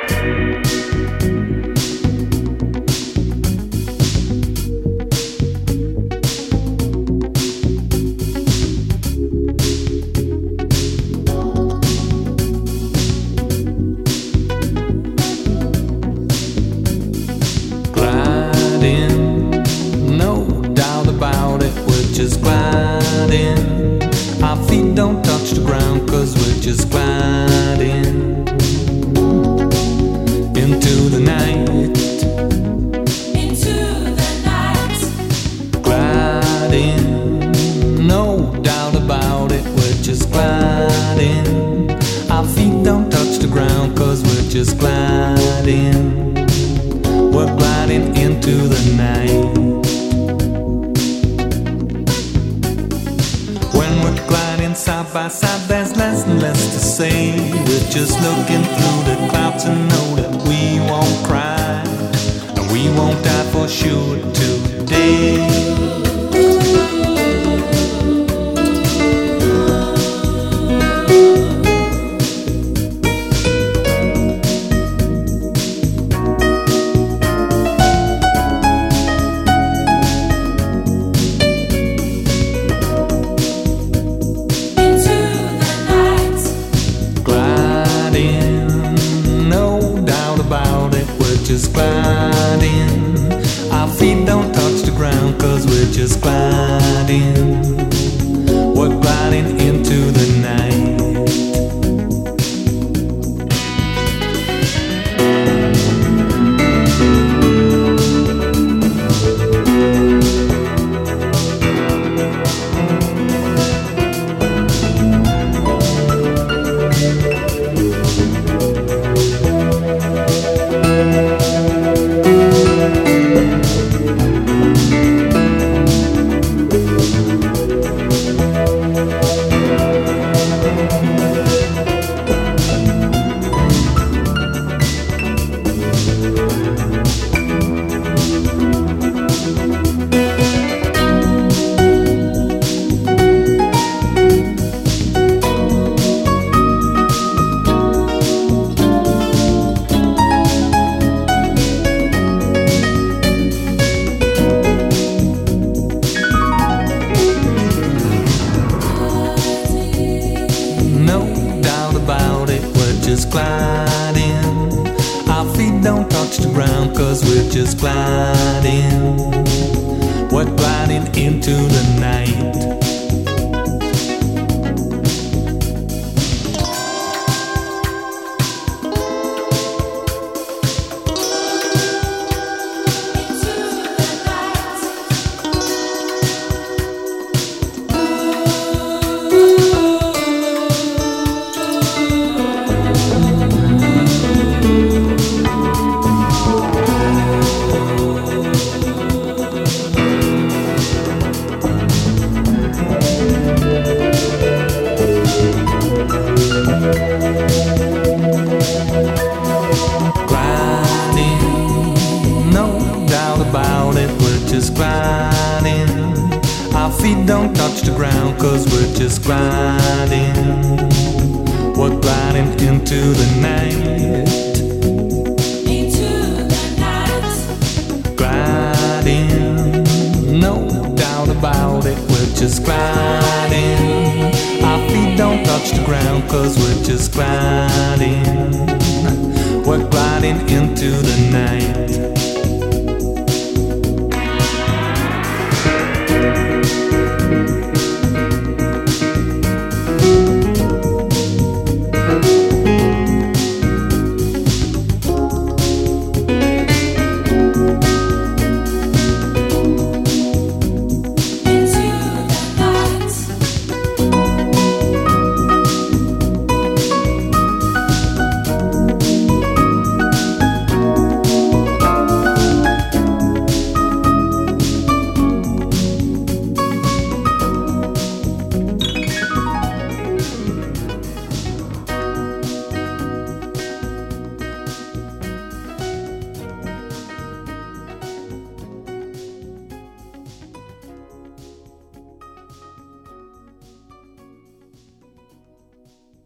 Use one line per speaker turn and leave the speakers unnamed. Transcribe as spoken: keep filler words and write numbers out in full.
Just gliding, our feet don't touch the ground, cause we're just gliding into the night,
into the night,
gliding, no doubt about it, we're just gliding, our feet don't touch the ground, cause we're just gliding, we're gliding into the night. Side by side, there's less and less to say. We're just looking through the clouds and know that we won't cry, and we won't die for sure today. Just gliding, our feet don't touch the ground, cause we're just gliding, we're gliding into the night. Just gliding, our feet don't touch the ground, cause we're just gliding, we're gliding into the night. Just gliding, our feet don't touch the ground, cause we're just gliding, we're gliding into the night,
into the night,
gliding, no doubt about it, we're just gliding, our feet don't touch the ground, cause we're just gliding, we're gliding into the night.